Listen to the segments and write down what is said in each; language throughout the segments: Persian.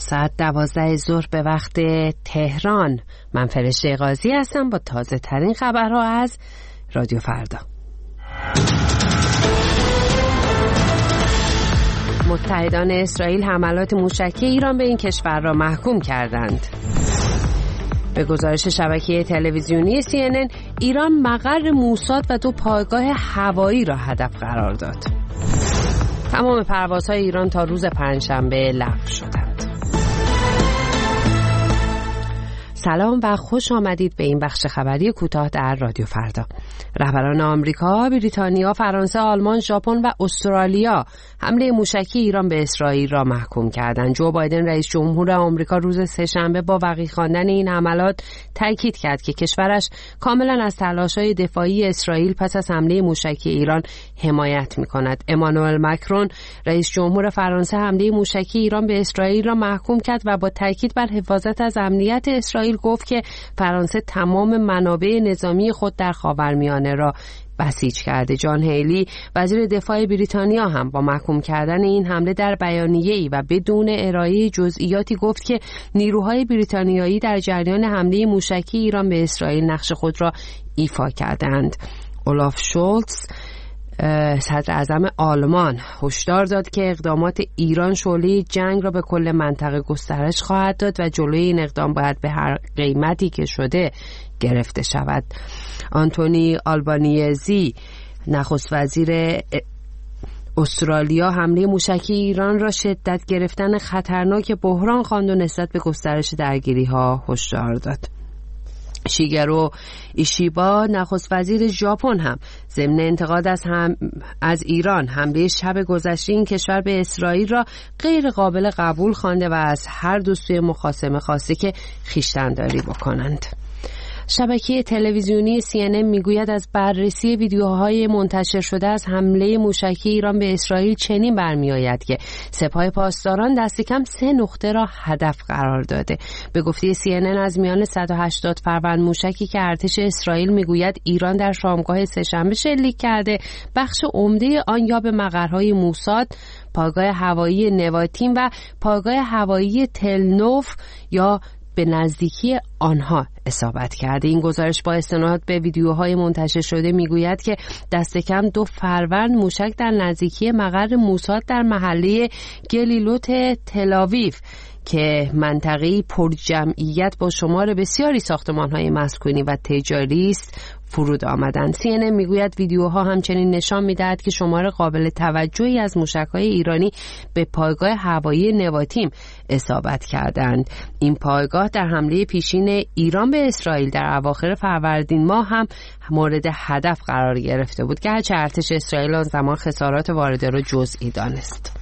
ساعت 12 ظهر به وقت تهران. من فرشته قاضی هستم با تازه ترین خبرها از رادیو فردا. متحدان اسرائیل حملات موشکی ایران به این کشور را محکوم کردند. به گزارش شبکه تلویزیونی CNN، ایران مقر موساد و 2 پایگاه هوایی را هدف قرار داد. تمام پروازهای ایران تا روز پنجشنبه لغو شدند. سلام و خوش آمدید به این بخش خبری کوتاه در رادیو فردا. رهبران آمریکا، بریتانیا، فرانسه، آلمان، ژاپن و استرالیا حمله موشکی ایران به اسرائیل را محکوم کردند. جو بایدن رئیس جمهور آمریکا روز سه‌شنبه با وقیح خواندن این حملات تاکید کرد که کشورش کاملا از تلاش‌های دفاعی اسرائیل پس از حمله موشکی ایران حمایت می‌کند. امانوئل ماکرون رئیس جمهور فرانسه حمله موشکی ایران به اسرائیل را محکوم کرد و با تاکید بر حفاظت از امنیت اسرائیل گفت که فرانسه تمام منابع نظامی خود در خاورمیانه را بسیج کرده. جان هیلی وزیر دفاع بریتانیا هم با محکوم کردن این حمله در بیانیه‌ای و بدون ارائه جزئیاتی گفت که نیروهای بریتانیایی در جریان حمله موشکی ایران به اسرائیل نقش خود را ایفا کردند. اولاف شولتز صدر اعظم آلمان هشدار داد که اقدامات ایران شعله جنگ را به کل منطقه گسترش خواهد داد و جلوی این اقدام باید به هر قیمتی که شده گرفته شود. آنتونی آلبانیزی نخست وزیر استرالیا حمله موشکی ایران را شدت گرفتن خطرناک بحران خواند و نسبت به گسترش درگیری‌ها هشدار داد. شیگرو ایشیبا نخست وزیر ژاپن هم ضمن انتقاد از ایران حمله شب گذشته این کشور به اسرائیل را غیر قابل قبول خوانده و از هر دو سوی مخاصمه خواسته که خویشتن‌داری بکنند. شبکه تلویزیونی CNN میگوید از بررسی ویدیوهای منتشر شده از حمله موشکی ایران به اسرائیل چنین برمی‌آید که سپاه پاسداران دست کم 3 نقطه را هدف قرار داده. به گفته CNN از میان 180 فروند موشکی که ارتش اسرائیل میگوید ایران در شامگاه سه‌شنبه شلیک کرده، بخش عمده آن یا به مقرهای موساد، پایگاه هوایی نواتیم و پایگاه هوایی تلنوف یا به نزدیکی آنها اصابت کرده. این گزارش با استناد به ویدیوهای منتشر شده میگوید که دست کم 2 فروند موشک در نزدیکی مقر موساد در محله گلیلوت تل‌آویو که منطقه‌ای پرجمعیت با شمار بسیاری ساختمان‌های مسکونی و تجاری است فرود آمدند. CNN میگوید ویدیوها همچنین نشان می‌دهد که شمار قابل توجهی از موشک‌های ایرانی به پایگاه هوایی نواتیم اصابت کردند. این پایگاه در حمله پیشین ایران به اسرائیل در اواخر فروردین ماه هم مورد هدف قرار گرفته بود که هرچه ارتش اسرائیل آن زمان خسارات وارده را جزئی دانست.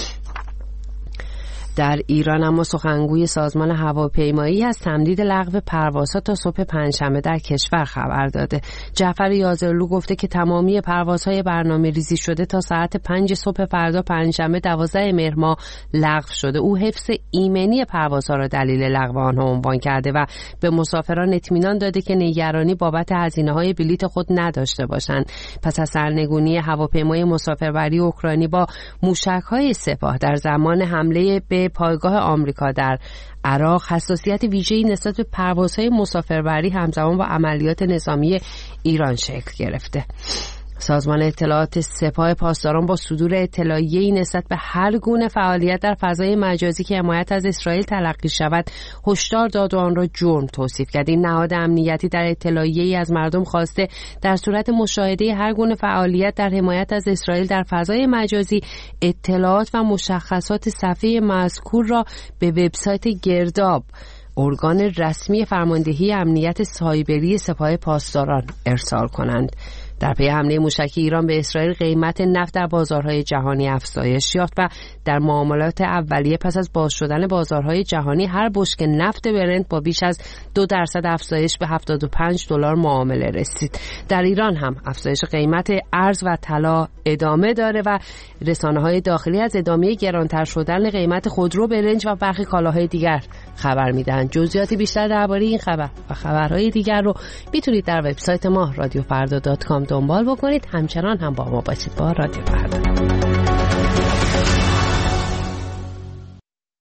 در ایران اما سخنگوی سازمان هواپیمایی از تمدید لغو پروازها تا صبح پنجشنبه در کشور خبر داده. جعفر یازرلو گفته که تمامی پروازهای برنامه‌ریزی شده تا ساعت 5 صبح فردا پنجشنبه 12 مهر ماه لغو شده. او حفظ ایمنی پروازها را دلیل لغو آنها عنوان کرده و به مسافران اطمینان داده که نگرانی بابت هزینه‌های بلیط خود نداشته باشند. پس از سرنگونی هواپیمای مسافربری اوکراینی با موشک‌های سپاه در زمان حمله به پایگاه آمریکا در عراق، حساسیت ویژه‌ای نسبت به پروازهای مسافربری همزمان با عملیات نظامی ایران شکل گرفته. سازمان اطلاعات سپاه پاسداران با صدور اطلاعیه‌ای نسبت به هر گونه فعالیت در فضای مجازی که حمایت از اسرائیل تلقی شود هشدار داد و آن را جرم توصیف کرد. این نهاد امنیتی در اطلاعیه‌ای از مردم خواسته در صورت مشاهده هر گونه فعالیت در حمایت از اسرائیل در فضای مجازی اطلاعات و مشخصات صفحه مذکور را به وبسایت گرداب، ارگان رسمی فرماندهی امنیت سایبری سپاه پاسداران، ارسال کنند. در پی حمله موشکی ایران به اسرائیل قیمت نفت در بازارهای جهانی افزایش یافت و در معاملات اولیه پس از باز شدن بازارهای جهانی هر بشکه نفت برنت با بیش از 2% افزایش به $75 معامله رسید. در ایران هم افزایش قیمت ارز و طلا ادامه داره و رسانه‌های داخلی از ادامه گرانتر شدن قیمت خودرو، برنج و برخی کالاهای دیگر خبر میدن. جزئیات بیشتر درباره این خبر و خبرهای دیگر رو میتونید در وبسایت ما رادیوفردا.com دنبال بکنید. همچنان هم با ما باشید با رادیو فردا.